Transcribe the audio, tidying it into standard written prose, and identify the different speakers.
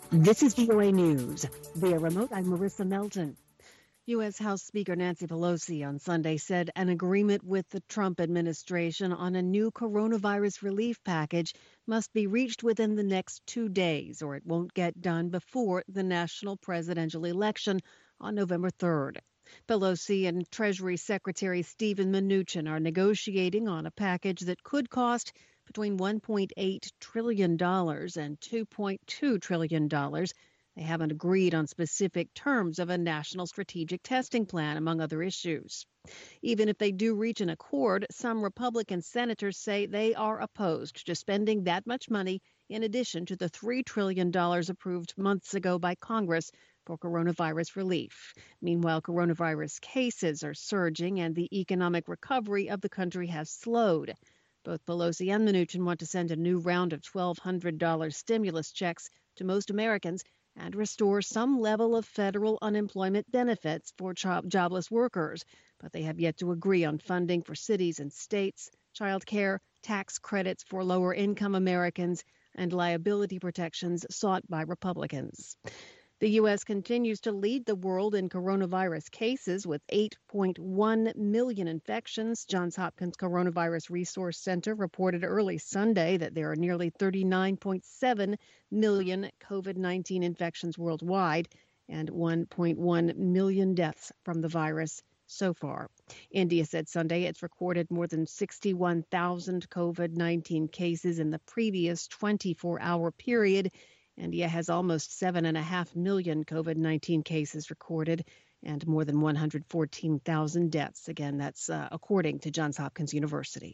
Speaker 1: This is VOA News. Via remote, I'm Marissa Melton. U.S. House Speaker Nancy Pelosi on Sunday said an agreement with the Trump administration on a new coronavirus relief package must be reached within the next 2 days, or it won't get done before the national presidential election on November 3rd. Pelosi and Treasury Secretary Steven Mnuchin are negotiating on a package that could cost between $1.8 trillion and $2.2 trillion. They haven't agreed on specific terms of a national strategic testing plan, among other issues. Even if they do reach an accord, some Republican senators say they are opposed to spending that much money in addition to the $3 trillion approved months ago by Congress for coronavirus relief. Meanwhile, coronavirus cases are surging and the economic recovery of the country has slowed. Both Pelosi and Mnuchin want to send a new round of $1,200 stimulus checks to most Americans and restore some level of federal unemployment benefits for jobless workers. But they have yet to agree on funding for cities and states, child care, tax credits for lower-income Americans, and liability protections sought by Republicans. The U.S. continues to lead the world in coronavirus cases with 8.1 million infections. Johns Hopkins Coronavirus Resource Center reported early Sunday that there are nearly 39.7 million COVID-19 infections worldwide and 1.1 million deaths from the virus so far. India said Sunday it's recorded more than 61,000 COVID-19 cases in the previous 24-hour period. India has almost 7.5 million COVID-19 cases recorded and more than 114,000 deaths. Again, that's according to Johns Hopkins University.